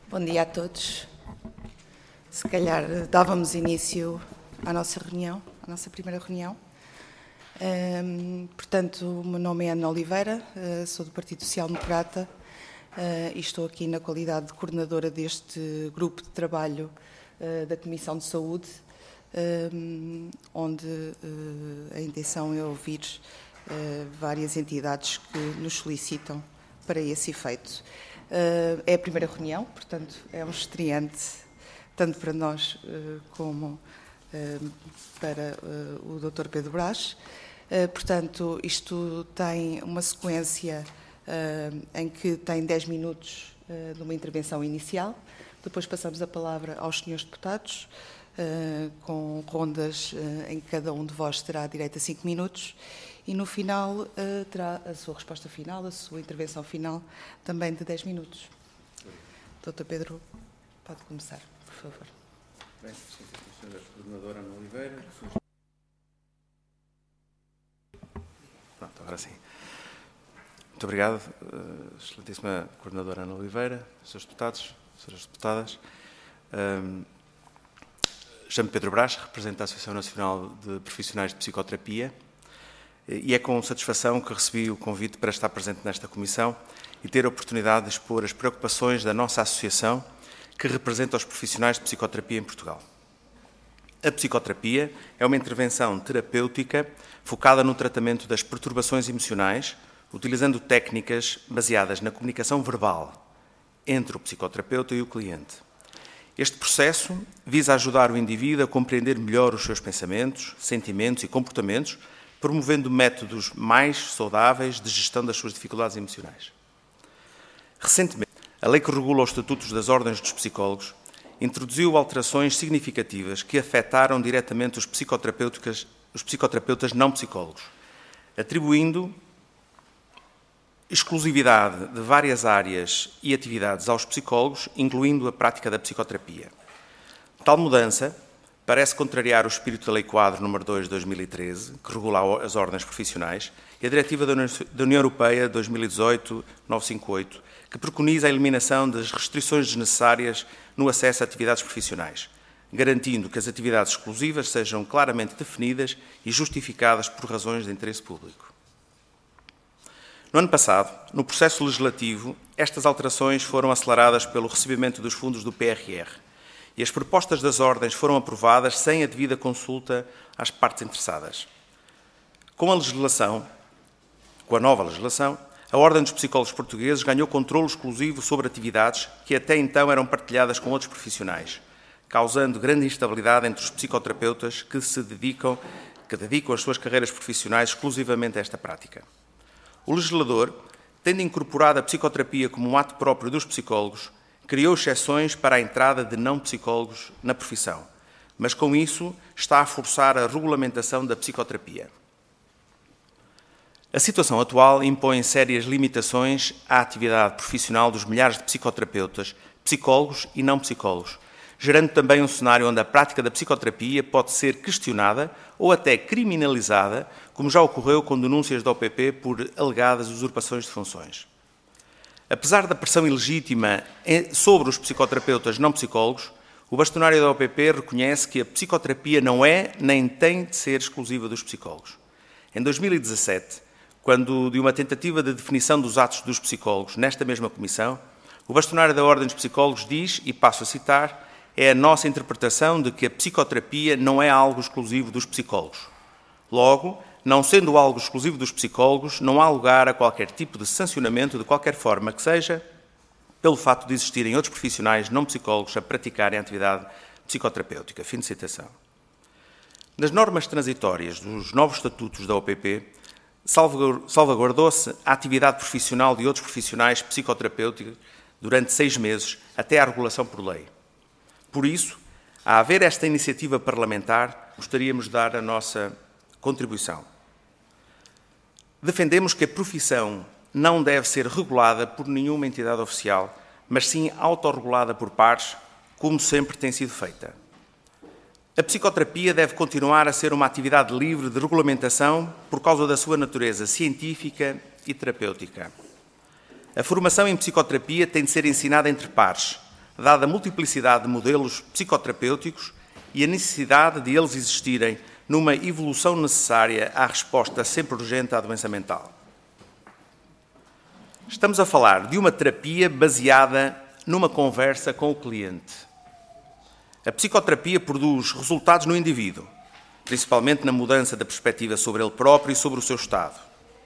Bom dia a todos. Se calhar dávamos início à nossa reunião, à nossa primeira reunião. Portanto, o meu nome é Ana Oliveira, sou do Partido Social Democrata e estou aqui na qualidade de coordenadora deste grupo de trabalho da Comissão de Saúde, onde a intenção é ouvir várias entidades que nos solicitam para esse efeito. É a primeira reunião, portanto, é um estreante, tanto para nós como para o Dr. Pedro Brás. Portanto, isto tem uma sequência em que tem 10 minutos de uma intervenção inicial, depois passamos a palavra aos senhores deputados, com rondas em que cada um de vós terá direito a 5 minutos, e no final terá a sua resposta final, a sua intervenção final, também de 10 minutos. Dr. Pedro, pode começar, por favor. Bem, Sra. Coordenadora Ana Oliveira. Pronto, agora sim. Muito obrigado, excelentíssima Coordenadora Ana Oliveira, Srs. Deputados, Sras. Deputadas. Chamo-me Pedro Brás, represento a Associação Nacional de Profissionais de Psicoterapia e é com satisfação que recebi o convite para estar presente nesta comissão e ter a oportunidade de expor as preocupações da nossa associação que representa os profissionais de psicoterapia em Portugal. A psicoterapia é uma intervenção terapêutica focada no tratamento das perturbações emocionais, utilizando técnicas baseadas na comunicação verbal entre o psicoterapeuta e o cliente. Este processo visa ajudar o indivíduo a compreender melhor os seus pensamentos, sentimentos e comportamentos, promovendo métodos mais saudáveis de gestão das suas dificuldades emocionais. Recentemente, a lei que regula os estatutos das ordens dos psicólogos introduziu alterações significativas que afetaram diretamente os psicoterapeutas não psicólogos, atribuindo exclusividade de várias áreas e atividades aos psicólogos, incluindo a prática da psicoterapia. Tal mudança parece contrariar o espírito da Lei Quadro nº 2 de 2013, que regula as ordens profissionais, e a Diretiva da União Europeia 2018/958, que preconiza a eliminação das restrições desnecessárias no acesso a atividades profissionais, garantindo que as atividades exclusivas sejam claramente definidas e justificadas por razões de interesse público. No ano passado, no processo legislativo, estas alterações foram aceleradas pelo recebimento dos fundos do PRR e as propostas das ordens foram aprovadas sem a devida consulta às partes interessadas. Com a nova legislação, a Ordem dos Psicólogos Portugueses ganhou controle exclusivo sobre atividades que até então eram partilhadas com outros profissionais, causando grande instabilidade entre os psicoterapeutas que dedicam as suas carreiras profissionais exclusivamente a esta prática. O legislador, tendo incorporado a psicoterapia como um ato próprio dos psicólogos, criou exceções para a entrada de não-psicólogos na profissão, mas com isso está a forçar a regulamentação da psicoterapia. A situação atual impõe sérias limitações à atividade profissional dos milhares de psicoterapeutas, psicólogos e não-psicólogos, gerando também um cenário onde a prática da psicoterapia pode ser questionada ou até criminalizada, como já ocorreu com denúncias da OPP por alegadas usurpações de funções. Apesar da pressão ilegítima sobre os psicoterapeutas não psicólogos, o bastonário da OPP reconhece que a psicoterapia não é nem tem de ser exclusiva dos psicólogos. Em 2017, quando de uma tentativa de definição dos atos dos psicólogos nesta mesma comissão, o bastonário da Ordem dos Psicólogos diz, e passo a citar, é a nossa interpretação de que a psicoterapia não é algo exclusivo dos psicólogos. Logo, não sendo algo exclusivo dos psicólogos, não há lugar a qualquer tipo de sancionamento, de qualquer forma que seja, pelo fato de existirem outros profissionais não psicólogos a praticarem a atividade psicoterapêutica. Fim de citação. Nas normas transitórias dos novos estatutos da OPP, salvaguardou-se a atividade profissional de outros profissionais psicoterapêuticos durante 6 meses, até à regulação por lei. Por isso, a haver esta iniciativa parlamentar, gostaríamos de dar a nossa contribuição. Defendemos que a profissão não deve ser regulada por nenhuma entidade oficial, mas sim autorregulada por pares, como sempre tem sido feita. A psicoterapia deve continuar a ser uma atividade livre de regulamentação por causa da sua natureza científica e terapêutica. A formação em psicoterapia tem de ser ensinada entre pares, dada a multiplicidade de modelos psicoterapêuticos e a necessidade de eles existirem numa evolução necessária à resposta sempre urgente à doença mental. Estamos a falar de uma terapia baseada numa conversa com o cliente. A psicoterapia produz resultados no indivíduo, principalmente na mudança da perspectiva sobre ele próprio e sobre o seu estado.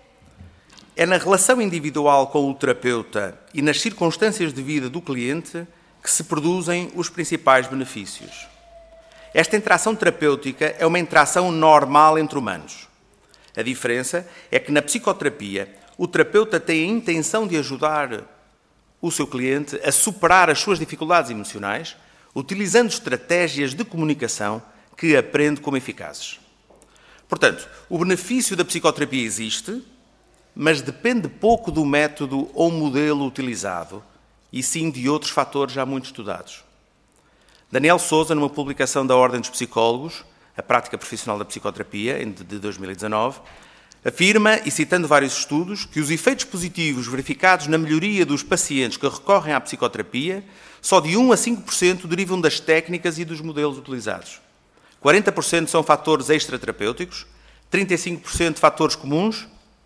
É na relação individual com o terapeuta e nas circunstâncias de vida do cliente que se produzem os principais benefícios. Esta interação terapêutica é uma interação normal entre humanos. A diferença é que na psicoterapia o terapeuta tem a intenção de ajudar o seu cliente a superar as suas dificuldades emocionais, utilizando estratégias de comunicação que aprende como eficazes. Portanto, o benefício da psicoterapia existe, mas depende pouco do método ou modelo utilizado, e sim de outros fatores já muito estudados. Daniel Sousa, numa publicação da Ordem dos Psicólogos, A Prática Profissional da Psicoterapia, de 2019, afirma, e citando vários estudos, que os efeitos positivos verificados na melhoria dos pacientes que recorrem à psicoterapia só de 1 a 5% derivam das técnicas e dos modelos utilizados. 40% são fatores extraterapêuticos, 35% fatores comuns,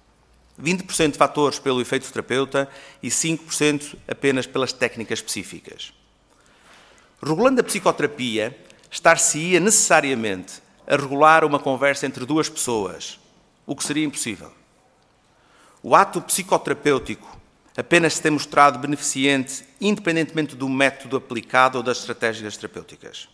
20% fatores pelo efeito terapeuta e 5% apenas pelas técnicas específicas. Regulando a psicoterapia, estar-se-ia necessariamente a regular uma conversa entre duas pessoas, o que seria impossível. O ato psicoterapêutico apenas se tem mostrado beneficente independentemente do método aplicado ou das estratégias terapêuticas.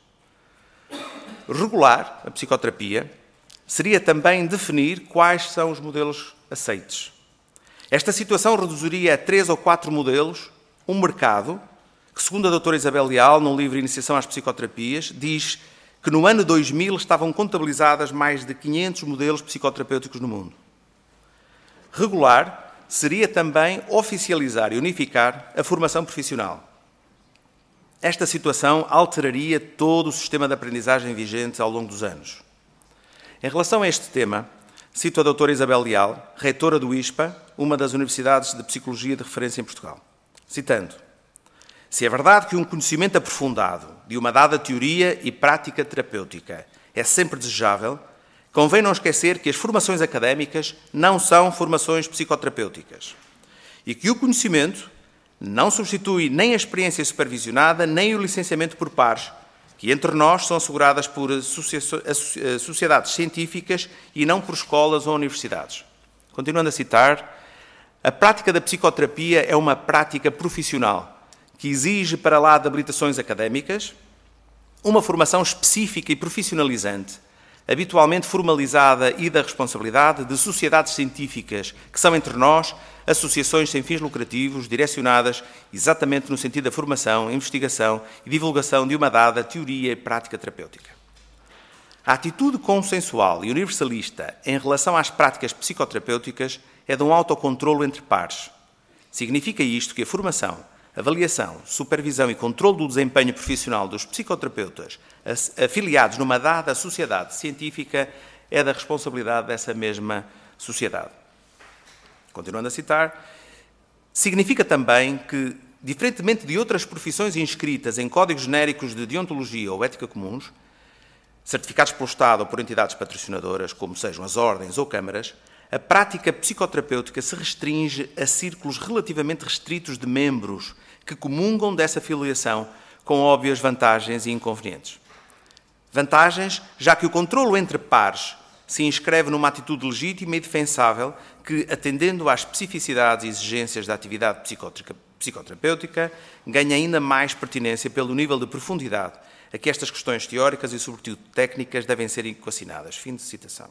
Regular a psicoterapia seria também definir quais são os modelos aceites. Esta situação reduziria a 3 ou 4 modelos um mercado que, segundo a doutora Isabel Leal, no livro Iniciação às Psicoterapias, diz que no ano 2000 estavam contabilizadas mais de 500 modelos psicoterapêuticos no mundo. Regular seria também oficializar e unificar a formação profissional. Esta situação alteraria todo o sistema de aprendizagem vigente ao longo dos anos. Em relação a este tema, cito a doutora Isabel Leal, reitora do ISPA, uma das universidades de psicologia de referência em Portugal. Citando: se é verdade que um conhecimento aprofundado de uma dada teoria e prática terapêutica é sempre desejável, convém não esquecer que as formações académicas não são formações psicoterapêuticas e que o conhecimento não substitui nem a experiência supervisionada nem o licenciamento por pares, que entre nós são asseguradas por sociedades científicas e não por escolas ou universidades. Continuando a citar, a prática da psicoterapia é uma prática profissional que exige, para lá de habilitações académicas, uma formação específica e profissionalizante, habitualmente formalizada e da responsabilidade de sociedades científicas, que são entre nós associações sem fins lucrativos, direcionadas exatamente no sentido da formação, investigação e divulgação de uma dada teoria e prática terapêutica. A atitude consensual e universalista em relação às práticas psicoterapêuticas é de um autocontrolo entre pares. Significa isto que a formação, avaliação, supervisão e controle do desempenho profissional dos psicoterapeutas afiliados numa dada sociedade científica é da responsabilidade dessa mesma sociedade. Continuando a citar, significa também que, diferentemente de outras profissões inscritas em códigos genéricos de deontologia ou ética comuns, certificados pelo Estado ou por entidades patrocinadoras, como sejam as ordens ou câmaras, a prática psicoterapêutica se restringe a círculos relativamente restritos de membros que comungam dessa filiação, com óbvias vantagens e inconvenientes. Vantagens, já que o controlo entre pares se inscreve numa atitude legítima e defensável que, atendendo às especificidades e exigências da atividade psicoterapêutica, ganha ainda mais pertinência pelo nível de profundidade a que estas questões teóricas e, sobretudo, técnicas devem ser equacionadas. Fim de citação.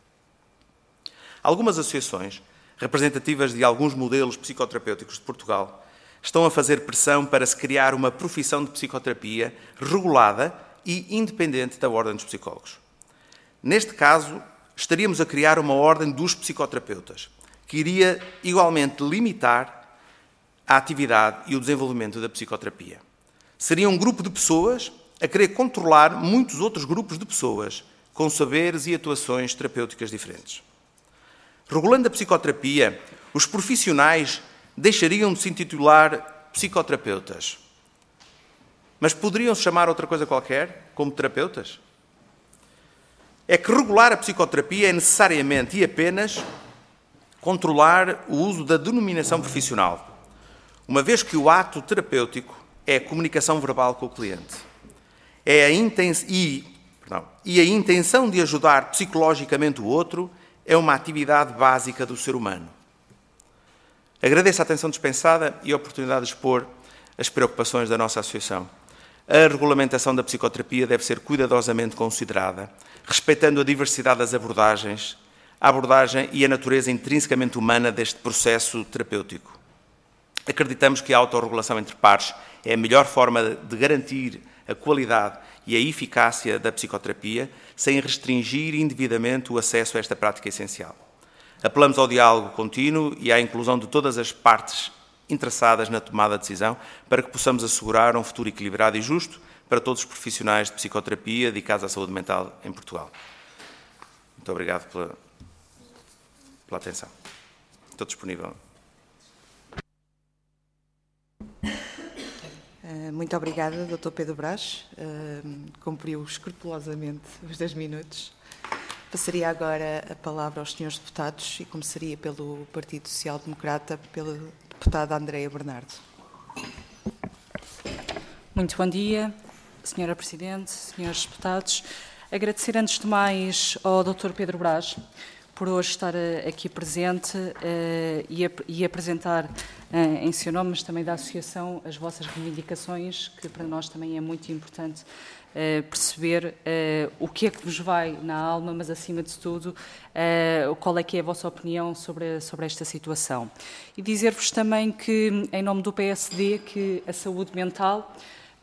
Algumas associações, representativas de alguns modelos psicoterapêuticos de Portugal, estão a fazer pressão para se criar uma profissão de psicoterapia regulada e independente da Ordem dos Psicólogos. Neste caso, estaríamos a criar uma ordem dos psicoterapeutas, que iria igualmente limitar a atividade e o desenvolvimento da psicoterapia. Seria um grupo de pessoas a querer controlar muitos outros grupos de pessoas com saberes e atuações terapêuticas diferentes. Regulando a psicoterapia, os profissionais deixariam de se intitular psicoterapeutas Mas poderiam-se chamar outra coisa qualquer, como terapeutas? É que regular a psicoterapia é necessariamente e apenas controlar o uso da denominação profissional, uma vez que o ato terapêutico é a comunicação verbal com o cliente. E a intenção de ajudar psicologicamente o outro é uma atividade básica do ser humano. Agradeço a atenção dispensada e a oportunidade de expor as preocupações da nossa associação. A regulamentação da psicoterapia deve ser cuidadosamente considerada, respeitando a diversidade das abordagens, a abordagem e a natureza intrinsecamente humana deste processo terapêutico. Acreditamos que a autorregulação entre pares é a melhor forma de garantir a qualidade e a eficácia da psicoterapia, sem restringir indevidamente o acesso a esta prática essencial. Apelamos ao diálogo contínuo e à inclusão de todas as partes interessadas na tomada de decisão, para que possamos assegurar um futuro equilibrado e justo para todos os profissionais de psicoterapia dedicados à saúde mental em Portugal. Muito obrigado pela atenção. Estou disponível. Muito obrigada, Dr. Pedro Brás. Cumpriu escrupulosamente os 10 minutos. Passaria agora a palavra aos senhores deputados e começaria pelo Partido Social Democrata, pela deputada Andreia Bernardo. Muito bom dia, Senhora Presidente, senhores deputados. Agradecer antes de mais ao Dr. Pedro Brás por hoje estar aqui presente e apresentar em seu nome, mas também da Associação, as vossas reivindicações, que para nós também é muito importante perceber o que é que vos vai na alma, mas acima de tudo, qual é que é a vossa opinião sobre esta situação. E dizer-vos também que, em nome do PSD, que a saúde mental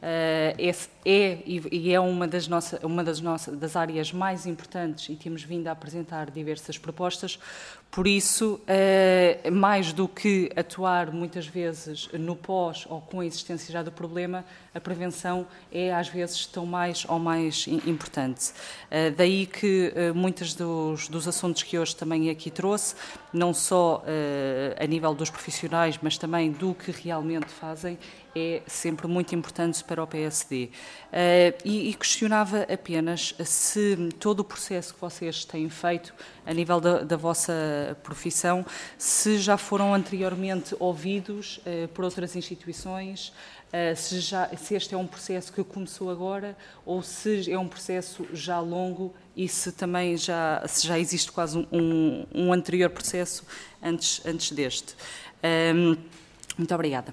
é uma das áreas mais importantes e temos vindo a apresentar diversas propostas. Por isso, mais do que atuar muitas vezes no pós ou com a existência já do problema, a prevenção é às vezes tão mais ou mais importante. Daí que muitos dos assuntos que hoje também aqui trouxe, não só a nível dos profissionais, mas também do que realmente fazem, é sempre muito importante para o PSD. E questionava apenas se todo o processo que vocês têm feito a nível da vossa profissão, se já foram anteriormente ouvidos por outras instituições, se este é um processo que começou agora ou se é um processo já longo e se também já existe quase um anterior processo antes deste. Muito obrigada.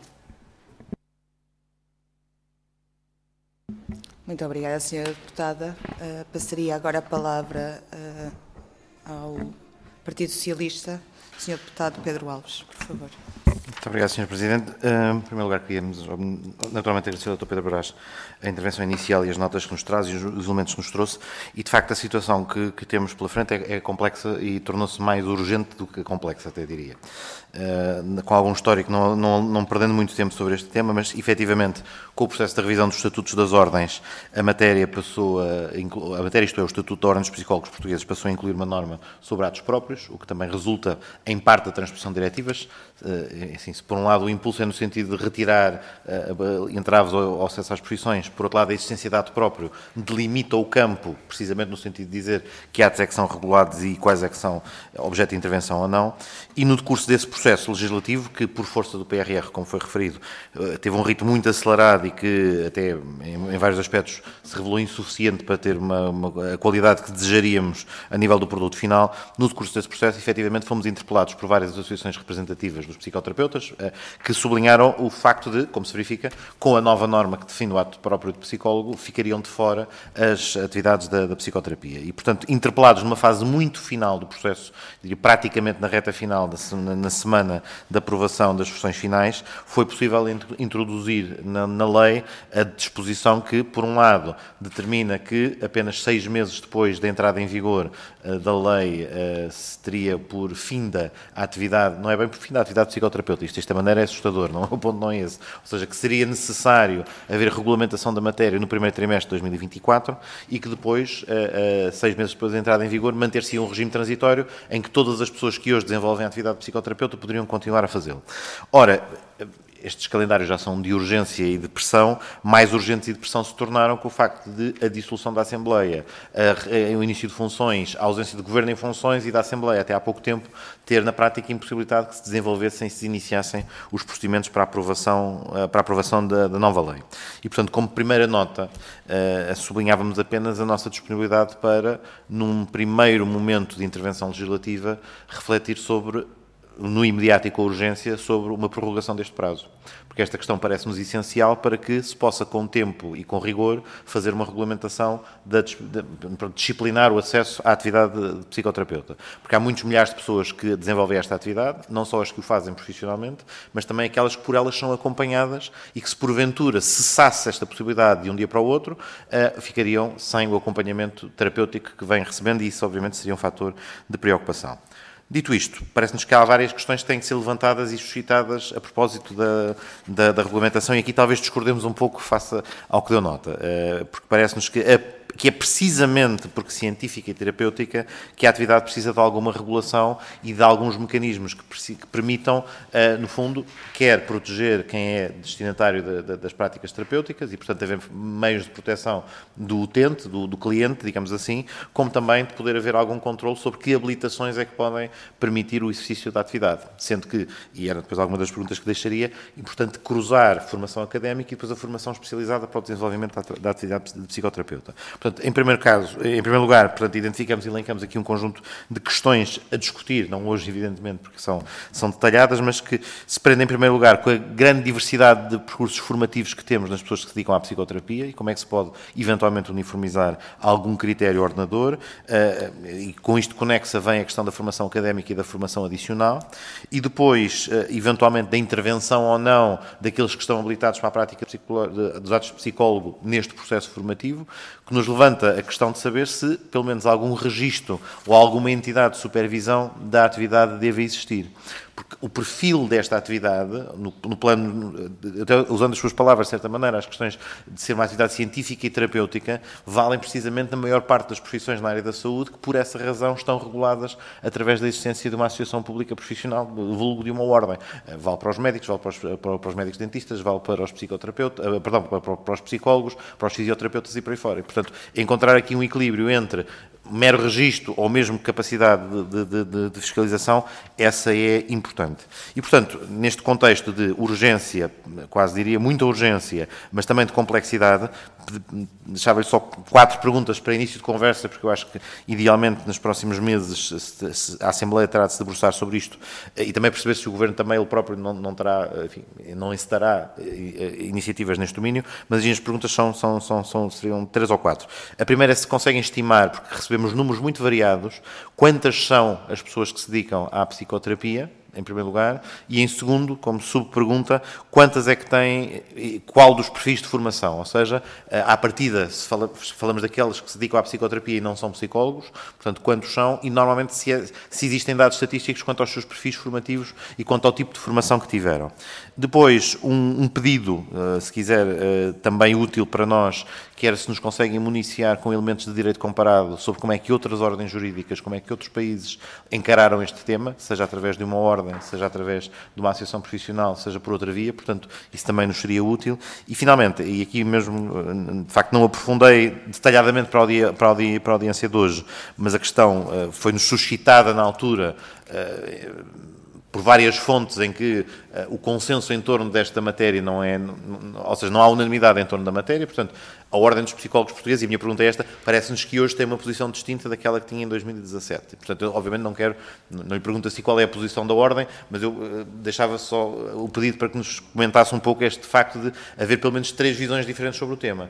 Muito obrigada, Sra. Deputada. Passaria agora a palavra ao Partido Socialista, Sr. Deputado Pedro Alves, por favor. Muito obrigado, Sr. Presidente. Em primeiro lugar, queríamos naturalmente agradecer ao Dr. Pedro Brás a intervenção inicial e as notas que nos traz e os elementos que nos trouxe. E, de facto, a situação que temos pela frente é complexa e tornou-se mais urgente do que complexa, até diria. Com algum histórico, não perdendo muito tempo sobre este tema, mas, efetivamente, com o processo de revisão dos estatutos das ordens, a matéria passou a matéria, isto é, o Estatuto da Ordem dos Psicólogos Portugueses, passou a incluir uma norma sobre atos próprios, o que também resulta, em parte, da transposição de diretivas. Assim, se por um lado o impulso é no sentido de retirar entraves ao acesso às profissões, por outro lado a existência de ato próprio delimita o campo, precisamente no sentido de dizer que atos é que são regulados e quais é que são objeto de intervenção ou não, e no decurso desse processo legislativo, que por força do PRR, como foi referido, teve um ritmo muito acelerado e que até em vários aspectos se revelou insuficiente para ter a qualidade que desejaríamos a nível do produto final, no decurso desse processo, efetivamente, fomos interpelados por várias associações representativas dos psicoterapeutas, que sublinharam o facto de, como se verifica, com a nova norma que define o ato próprio de psicólogo, ficariam de fora as atividades da psicoterapia. E, portanto, interpelados numa fase muito final do processo, diria, praticamente na reta final, na semana da aprovação das versões finais, foi possível introduzir na lei a disposição que, por um lado, determina que apenas 6 meses depois da entrada em vigor da lei se teria por finda a atividade, não é bem por finda a atividade psicoterapeuta, isto desta maneira é assustador, não, o ponto não é esse, ou seja, que seria necessário haver regulamentação da matéria no primeiro trimestre de 2024 e que depois, 6 meses depois da entrada em vigor, manter-se um regime transitório em que todas as pessoas que hoje desenvolvem a atividade de psicoterapeuta poderiam continuar a fazê-lo. Ora, estes calendários já são de urgência e de pressão, mais urgentes e de pressão se tornaram com o facto de a dissolução da Assembleia, o início de funções, a ausência de governo em funções e da Assembleia, até há pouco tempo, ter na prática impossibilidade que se desenvolvessem e se iniciassem os procedimentos para a aprovação da nova lei. E, portanto, como primeira nota, sublinhávamos apenas a nossa disponibilidade para, num primeiro momento de intervenção legislativa, refletir sobre, no imediato e com urgência, sobre uma prorrogação deste prazo. Porque esta questão parece-nos essencial para que se possa, com tempo e com rigor, fazer uma regulamentação para disciplinar o acesso à atividade de psicoterapeuta. Porque há muitos milhares de pessoas que desenvolvem esta atividade, não só as que o fazem profissionalmente, mas também aquelas que por elas são acompanhadas e que, se porventura cessasse esta possibilidade de um dia para o outro, ficariam sem o acompanhamento terapêutico que vêm recebendo, e isso, obviamente, seria um fator de preocupação. Dito isto, parece-nos que há várias questões que têm que ser levantadas e suscitadas a propósito da regulamentação, e aqui talvez discordemos um pouco face ao que deu nota, porque parece-nos que é precisamente porque científica e terapêutica que a atividade precisa de alguma regulação e de alguns mecanismos que permitam, no fundo, quer proteger quem é destinatário das práticas terapêuticas e, portanto, haver meios de proteção do utente, do cliente, digamos assim, como também de poder haver algum controle sobre que habilitações é que podem permitir o exercício da atividade. Sendo que, e era depois alguma das perguntas que deixaria, importante cruzar formação académica e depois a formação especializada para o desenvolvimento da atividade de psicoterapeuta. Portanto, em primeiro lugar, portanto, identificamos e elencamos aqui um conjunto de questões a discutir, não hoje, evidentemente, porque são detalhadas, mas que se prendem, em primeiro lugar, com a grande diversidade de percursos formativos que temos nas pessoas que se dedicam à psicoterapia e como é que se pode, eventualmente, uniformizar algum critério ordenador, e com isto conexa vem a questão da formação académica e da formação adicional, e depois, eventualmente, da intervenção ou não daqueles que estão habilitados para a prática dos atos de psicólogo neste processo formativo, que nos levanta a questão de saber se, pelo menos, algum registro ou alguma entidade de supervisão da atividade deve existir. Porque o perfil desta atividade, no plano, usando as suas palavras de certa maneira, as questões de ser uma atividade científica e terapêutica, valem precisamente na maior parte das profissões na área da saúde, que por essa razão estão reguladas através da existência de uma associação pública profissional, vulgo de uma ordem. Vale para os médicos, vale para os médicos dentistas, vale para os psicoterapeutas, para os psicólogos, para os fisioterapeutas e por aí fora. E, portanto, encontrar aqui um equilíbrio entre mero registro ou mesmo capacidade de fiscalização, essa é importante. E, portanto, neste contexto de urgência, quase diria muita urgência, mas também de complexidade, deixava-lhe só 4 perguntas para início de conversa, porque eu acho que, idealmente, nos próximos meses, a Assembleia terá de se debruçar sobre isto e também perceber se o Governo também, ele próprio, não terá, enfim, não incitará iniciativas neste domínio, mas as perguntas seriam 3 ou 4. A primeira é se conseguem estimar, porque recebemos números muito variados, quantas são as pessoas que se dedicam à psicoterapia, em primeiro lugar, e em segundo, como subpergunta, quantas é que têm, qual dos perfis de formação, ou seja, à partida, se falamos daqueles que se dedicam à psicoterapia e não são psicólogos, portanto, quantos são, e normalmente se existem dados estatísticos quanto aos seus perfis formativos e quanto ao tipo de formação que tiveram. Depois, um pedido, se quiser, também útil para nós, que era se nos conseguem municiar com elementos de direito comparado sobre como é que outras ordens jurídicas, como é que outros países encararam este tema, seja através de uma ordem, seja através de uma associação profissional, seja por outra via, portanto, isso também nos seria útil. E, finalmente, e aqui mesmo, de facto, não aprofundei detalhadamente para a audiência de hoje, mas a questão foi-nos suscitada na altura por várias fontes em que o consenso em torno desta matéria ou seja, não há unanimidade em torno da matéria, portanto, a Ordem dos Psicólogos Portugueses, e a minha pergunta é esta, parece-nos que hoje tem uma posição distinta daquela que tinha em 2017. Portanto, eu, obviamente, não lhe pergunto assim qual é a posição da Ordem, mas eu deixava só o pedido para que nos comentasse um pouco este facto de haver pelo menos 3 visões diferentes sobre o tema.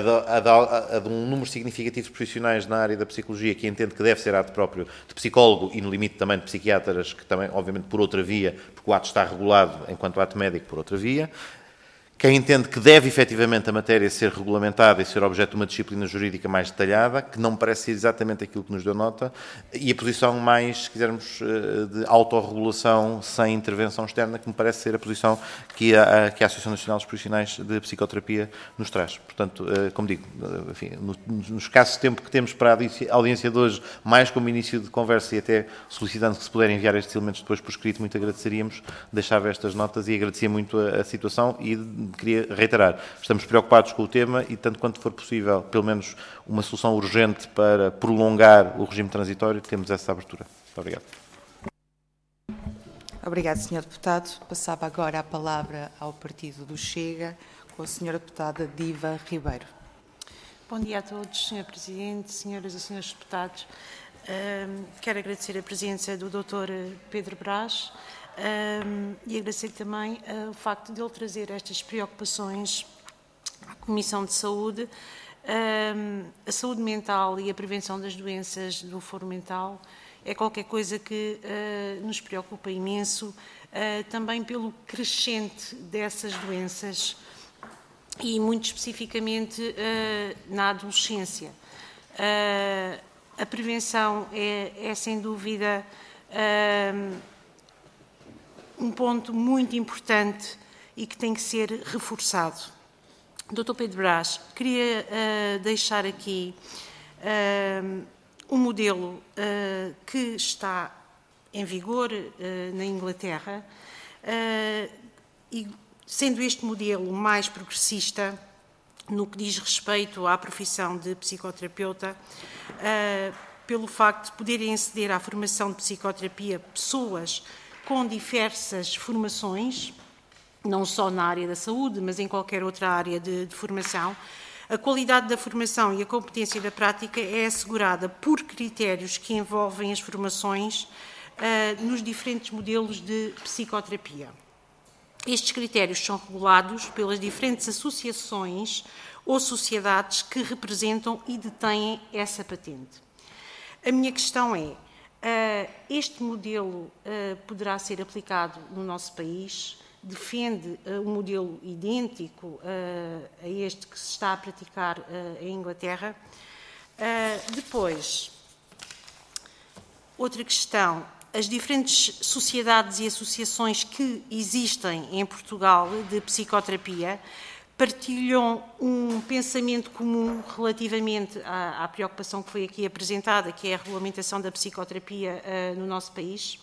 A de um número significativo de profissionais na área da psicologia que entende que deve ser ato próprio de psicólogo e, no limite, também de psiquiatras, que também, obviamente, por outra via, porque o ato está regulado enquanto ato médico por outra via. Quem entende que deve efetivamente a matéria ser regulamentada e ser objeto de uma disciplina jurídica mais detalhada, que não me parece ser exatamente aquilo que nos deu nota, e a posição mais, se quisermos, de autorregulação sem intervenção externa, que me parece ser a posição que a Associação Nacional dos Profissionais de Psicoterapia nos traz. Portanto, como digo, enfim, no escasso tempo que temos para a audiência de hoje, mais como início de conversa e até solicitando que se puderem enviar estes elementos depois por escrito, muito agradeceríamos, deixava estas notas e agradecia muito a situação e queria reiterar, estamos preocupados com o tema e, tanto quanto for possível, pelo menos uma solução urgente para prolongar o regime transitório, temos essa abertura. Muito obrigado. Obrigado, Sr. Deputado. Passava agora a palavra ao Partido do Chega, com a Sra. Deputada Diva Ribeiro. Bom dia a todos, Sr. Presidente, senhoras e senhores deputados. Quero agradecer a presença do Dr. Pedro Brás, e agradecer também o facto de ele trazer estas preocupações à Comissão de Saúde. A saúde mental e a prevenção das doenças do foro mental é qualquer coisa que nos preocupa imenso, também pelo crescente dessas doenças e muito especificamente na adolescência. A prevenção é sem dúvida um ponto muito importante e que tem que ser reforçado. Dr. Pedro Brás, queria deixar aqui um modelo que está em vigor na Inglaterra, e sendo este modelo mais progressista no que diz respeito à profissão de psicoterapeuta, pelo facto de poderem aceder à formação de psicoterapia pessoas com diversas formações, não só na área da saúde, mas em qualquer outra área de formação. A qualidade da formação e a competência da prática é assegurada por critérios que envolvem as formações nos diferentes modelos de psicoterapia. Estes critérios são regulados pelas diferentes associações ou sociedades que representam e detêm essa patente. A minha questão é, este modelo poderá ser aplicado no nosso país? Defende um modelo idêntico a este que se está a praticar em Inglaterra? Depois, outra questão, as diferentes sociedades e associações que existem em Portugal de psicoterapia partilham um pensamento comum relativamente à preocupação que foi aqui apresentada, que é a regulamentação da psicoterapia no nosso país?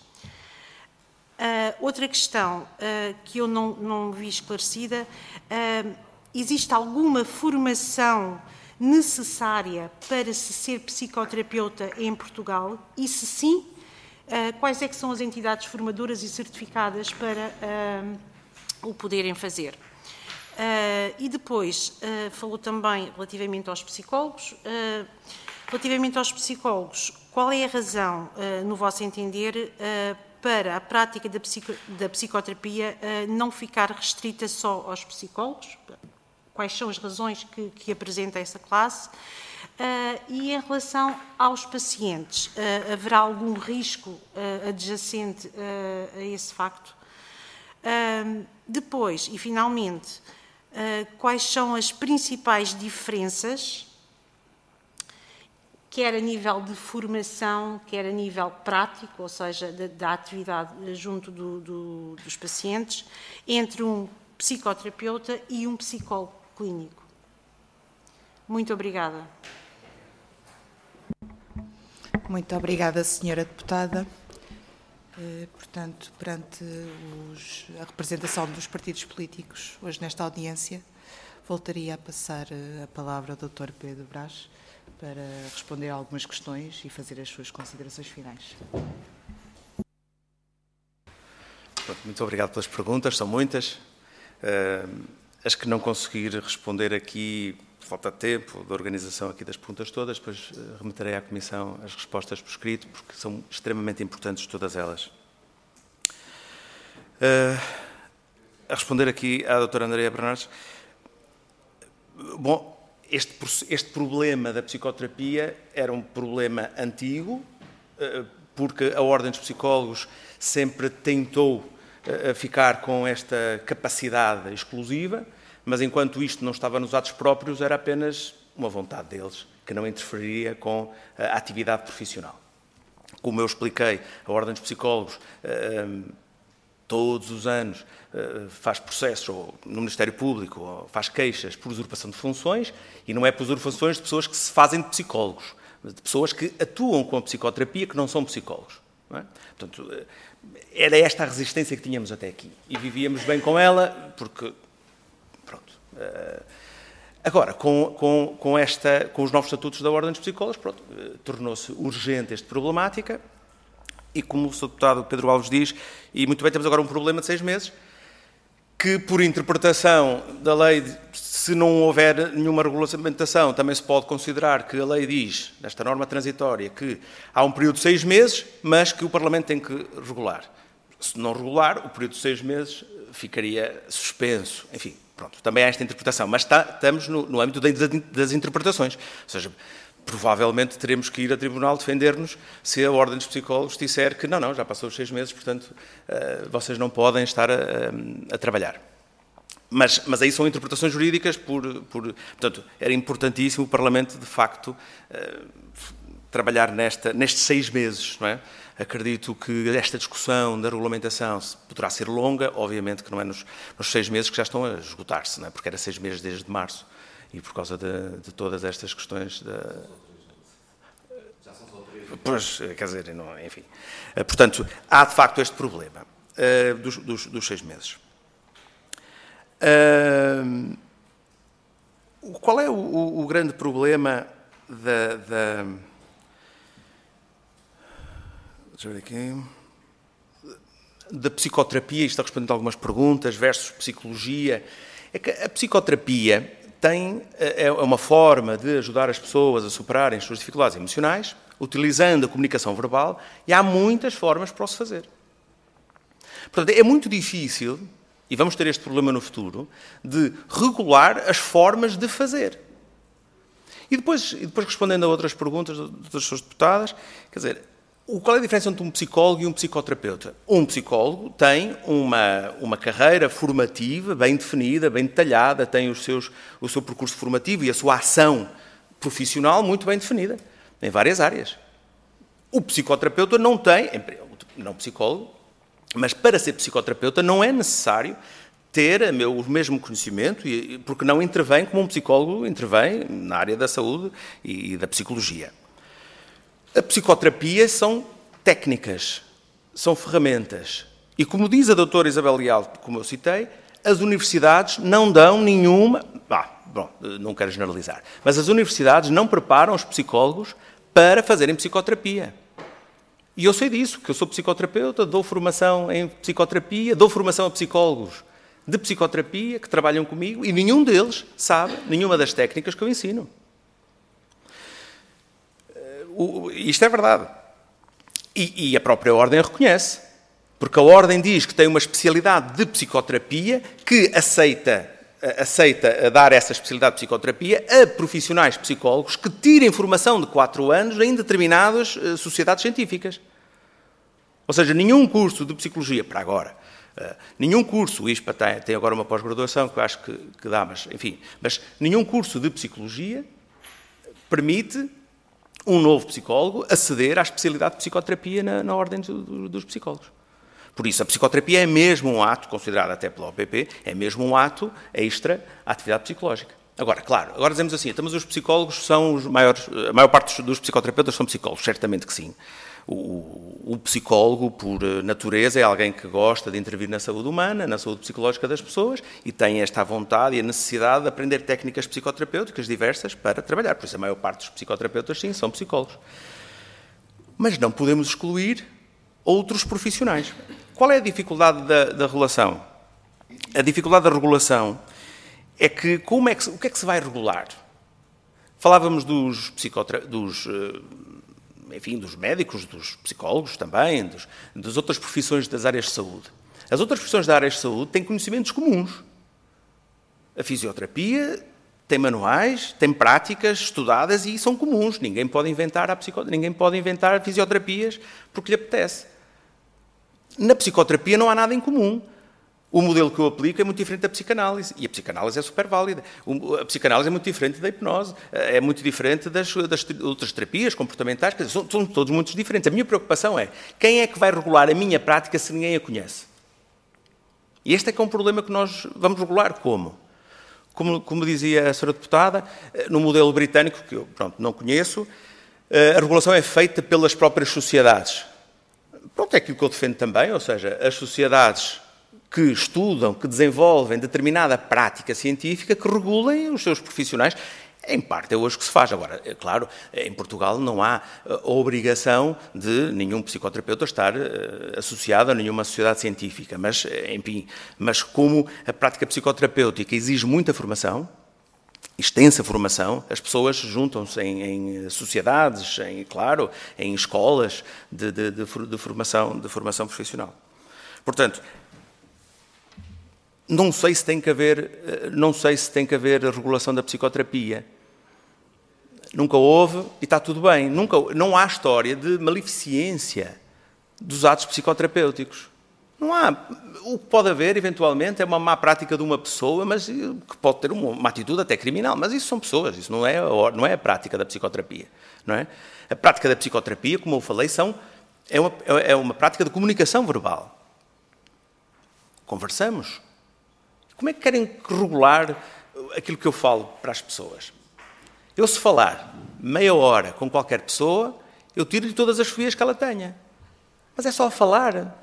Outra questão que eu não vi esclarecida, existe alguma formação necessária para se ser psicoterapeuta em Portugal? E se sim, quais é que são as entidades formadoras e certificadas para o poderem fazer? E depois, falou também relativamente aos psicólogos. Relativamente aos psicólogos, qual é a razão, no vosso entender, para a prática da psicoterapia não ficar restrita só aos psicólogos? Quais são as razões que apresenta essa classe? E em relação aos pacientes, haverá algum risco adjacente a esse facto? Depois, e finalmente, quais são as principais diferenças, quer a nível de formação, quer a nível prático, ou seja, da atividade junto dos pacientes, entre um psicoterapeuta e um psicólogo clínico? Muito obrigada. Muito obrigada, Sra. Deputada. Portanto, perante a representação dos partidos políticos hoje nesta audiência, voltaria a passar a palavra ao Dr. Pedro Brás para responder a algumas questões e fazer as suas considerações finais. Muito obrigado pelas perguntas, são muitas. As que não conseguir responder aqui, falta de tempo, da organização aqui das perguntas todas, depois remeterei à Comissão as respostas por escrito, porque são extremamente importantes todas elas. A responder aqui à doutora Andreia Bernardes, bom, este problema da psicoterapia era um problema antigo, porque a Ordem dos Psicólogos sempre tentou ficar com esta capacidade exclusiva, mas enquanto isto não estava nos atos próprios, era apenas uma vontade deles, que não interferiria com a atividade profissional. Como eu expliquei, a Ordem dos Psicólogos todos os anos faz processos ou no Ministério Público, ou faz queixas por usurpação de funções, e não é por usurpações de pessoas que se fazem de psicólogos, de pessoas que atuam com a psicoterapia que não são psicólogos. Não é? Portanto, era esta a resistência que tínhamos até aqui. E vivíamos bem com ela, porque... Pronto. Agora, com os novos estatutos da Ordem dos Psicólogos, tornou-se urgente esta problemática, e como o Sr. Deputado Pedro Alves diz, e muito bem, temos agora um problema de 6 meses, que por interpretação da lei, se não houver nenhuma regulamentação, também se pode considerar que a lei diz, nesta norma transitória, que há um período de 6 meses, mas que o Parlamento tem que regular. Se não regular, o período de 6 meses ficaria suspenso. Enfim, pronto, também há esta interpretação. Mas estamos no âmbito das interpretações. Ou seja, provavelmente teremos que ir a tribunal defender-nos se a Ordem dos Psicólogos disser que não, já passou os 6 meses, portanto, vocês não podem estar a trabalhar. Mas aí são interpretações jurídicas portanto, era importantíssimo o Parlamento, de facto, trabalhar nestes 6 meses, não é? Acredito que esta discussão da regulamentação poderá ser longa, obviamente que não é nos 6 meses que já estão a esgotar-se, não é? Porque era 6 meses desde março. E por causa de todas estas questões Já são só 3. Pois, quer dizer, não, enfim. Portanto, há de facto este problema dos 6 meses. Qual é o grande problema deixa eu ver aqui, da psicoterapia, isto está respondendo a algumas perguntas, versus psicologia? É que a psicoterapia é uma forma de ajudar as pessoas a superarem as suas dificuldades emocionais, utilizando a comunicação verbal, e há muitas formas para o se fazer. Portanto, é muito difícil, e vamos ter este problema no futuro, de regular as formas de fazer. E depois respondendo a outras perguntas das suas deputadas, quer dizer, qual é a diferença entre um psicólogo e um psicoterapeuta? Um psicólogo tem uma carreira formativa bem definida, bem detalhada, tem o seu percurso formativo e a sua ação profissional muito bem definida, em várias áreas. O psicoterapeuta não tem, não psicólogo, mas para ser psicoterapeuta não é necessário ter o mesmo conhecimento, porque não intervém como um psicólogo intervém na área da saúde e da psicologia. A psicoterapia são técnicas, são ferramentas. E como diz a doutora Isabel Leal, como eu citei, as universidades não dão nenhuma... não quero generalizar, mas as universidades não preparam os psicólogos para fazerem psicoterapia. E eu sei disso, que eu sou psicoterapeuta, dou formação em psicoterapia, dou formação a psicólogos de psicoterapia que trabalham comigo e nenhum deles sabe nenhuma das técnicas que eu ensino. Isto é verdade. E a própria Ordem a reconhece. Porque a Ordem diz que tem uma especialidade de psicoterapia que aceita dar essa especialidade de psicoterapia a profissionais psicólogos que tirem formação de 4 anos em determinadas sociedades científicas. Ou seja, nenhum curso de psicologia, para agora, nenhum curso, o ISPA tem agora uma pós-graduação que eu acho que dá, mas nenhum curso de psicologia permite um novo psicólogo aceder à especialidade de psicoterapia na Ordem dos Psicólogos. Por isso, a psicoterapia é mesmo um ato, considerado até pela OPP, é mesmo um ato extra à atividade psicológica. Agora, claro, agora dizemos assim, mas os psicólogos são os maiores, a maior parte dos psicoterapeutas são psicólogos, certamente que sim. O psicólogo, por natureza, é alguém que gosta de intervir na saúde humana, na saúde psicológica das pessoas e tem esta vontade e a necessidade de aprender técnicas psicoterapêuticas diversas para trabalhar. Por isso, a maior parte dos psicoterapeutas, sim, são psicólogos. Mas não podemos excluir outros profissionais. Qual é a dificuldade da regulação? A dificuldade da regulação é que, o que é que se vai regular? Falávamos dos médicos, dos psicólogos também, das outras profissões das áreas de saúde. As outras profissões das áreas de saúde têm conhecimentos comuns. A fisioterapia tem manuais, tem práticas estudadas e são comuns. Ninguém pode inventar fisioterapias porque lhe apetece. Na psicoterapia não há nada em comum. O modelo que eu aplico é muito diferente da psicanálise, e a psicanálise é super válida. A psicanálise é muito diferente da hipnose, é muito diferente das outras terapias comportamentais, quer dizer, são todos muito diferentes. A minha preocupação é, quem é que vai regular a minha prática se ninguém a conhece? E este é que é um problema que nós vamos regular como? Como dizia a senhora deputada, no modelo britânico, que eu não conheço, a regulação é feita pelas próprias sociedades. Pronto, é aquilo que eu defendo também, ou seja, as sociedades que estudam, que desenvolvem determinada prática científica, que regulem os seus profissionais. Em parte é hoje que se faz. Agora, é claro, em Portugal não há a obrigação de nenhum psicoterapeuta estar associado a nenhuma sociedade científica, mas, enfim, mas como a prática psicoterapêutica exige muita formação, extensa formação, as pessoas juntam-se em sociedades, claro, em escolas de formação profissional. Portanto, não sei se tem que haver a regulação da psicoterapia. Nunca houve e está tudo bem. Não há história de maleficência dos atos psicoterapêuticos. Não há. O que pode haver, eventualmente, é uma má prática de uma pessoa, mas que pode ter uma atitude até criminal. Mas isso são pessoas, isso não é a prática da psicoterapia. Não é? A prática da psicoterapia, como eu falei, é uma prática de comunicação verbal. Conversamos. Como é que querem regular aquilo que eu falo para as pessoas? Eu, se falar meia hora com qualquer pessoa, eu tiro-lhe todas as fobias que ela tenha. Mas é só falar.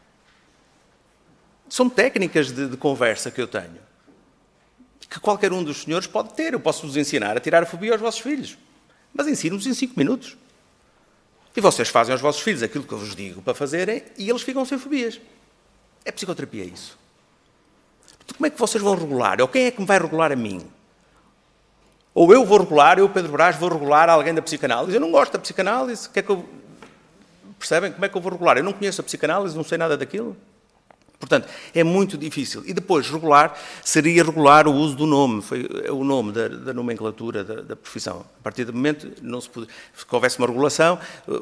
São técnicas de conversa que eu tenho. Que qualquer um dos senhores pode ter. Eu posso vos ensinar a tirar a fobia aos vossos filhos. Mas ensino-vos em 5 minutos. E vocês fazem aos vossos filhos aquilo que eu vos digo para fazerem e eles ficam sem fobias. É psicoterapia isso. Como é que vocês vão regular? Ou quem é que me vai regular a mim? Ou eu vou regular, eu, Pedro Brás, vou regular alguém da psicanálise. Eu não gosto da psicanálise. Percebem? Como é que eu vou regular? Eu não conheço a psicanálise, não sei nada daquilo. Portanto, é muito difícil. E depois, seria regular o uso do nome. Foi o nome da nomenclatura da profissão. A partir do momento, se houvesse uma regulação,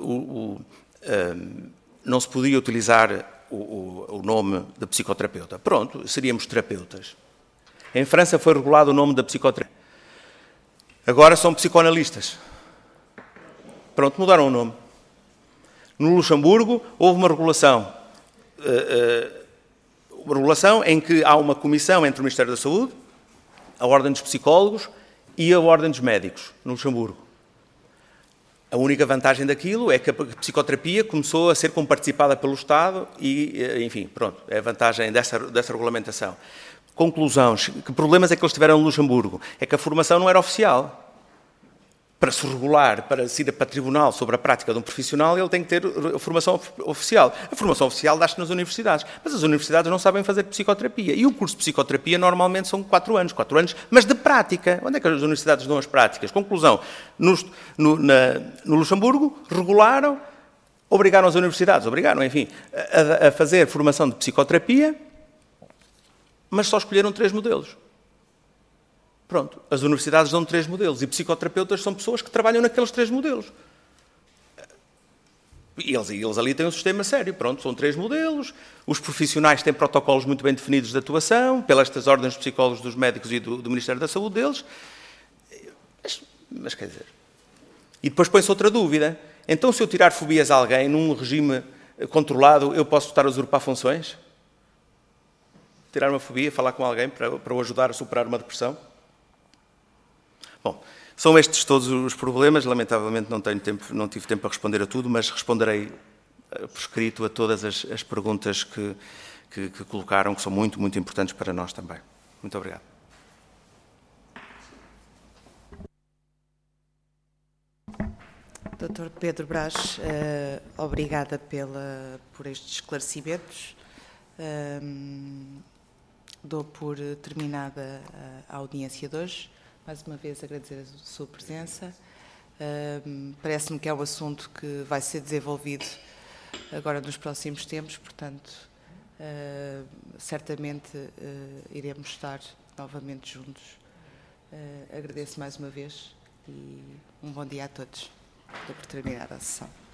não se podia utilizar o nome de psicoterapeuta. Pronto, seríamos terapeutas. Em França foi regulado o nome da psicoterapeuta. Agora são psicoanalistas. Pronto, mudaram o nome. No Luxemburgo houve uma regulação. Uma regulação em que há uma comissão entre o Ministério da Saúde, a Ordem dos Psicólogos e a Ordem dos Médicos, no Luxemburgo. A única vantagem daquilo é que a psicoterapia começou a ser comparticipada pelo Estado e, enfim, pronto, é a vantagem dessa regulamentação. Conclusão, que problemas é que eles tiveram no Luxemburgo? É que a formação não era oficial. Para se regular, para se ir para tribunal sobre a prática de um profissional, ele tem que ter a formação oficial. A formação oficial dá-se nas universidades, mas as universidades não sabem fazer psicoterapia. E o curso de psicoterapia normalmente são 4 anos, mas de prática. Onde é que as universidades dão as práticas? Conclusão, no Luxemburgo regularam, obrigaram as universidades, enfim, a fazer formação de psicoterapia, mas só escolheram 3 modelos. Pronto, as universidades dão 3 modelos e psicoterapeutas são pessoas que trabalham naqueles 3 modelos. E eles ali têm um sistema sério. Pronto, são 3 modelos, os profissionais têm protocolos muito bem definidos de atuação, pelas ordens de psicólogos, dos médicos e do Ministério da Saúde deles. Mas quer dizer... E depois põe-se outra dúvida. Então, se eu tirar fobias a alguém num regime controlado, eu posso estar a usurpar funções? Tirar uma fobia, falar com alguém para o ajudar a superar uma depressão? Bom, são estes todos os problemas. Lamentavelmente não tive tempo para responder a tudo, mas responderei por escrito a todas as perguntas que colocaram, que são muito, muito importantes para nós também. Muito obrigado. Dr. Pedro Brás, obrigada por estes esclarecimentos. Dou por terminada a audiência de hoje. Mais uma vez agradecer a sua presença. Parece-me que é um assunto que vai ser desenvolvido agora nos próximos tempos, portanto, certamente iremos estar novamente juntos. Agradeço mais uma vez e um bom dia a todos. Dou por terminada a sessão.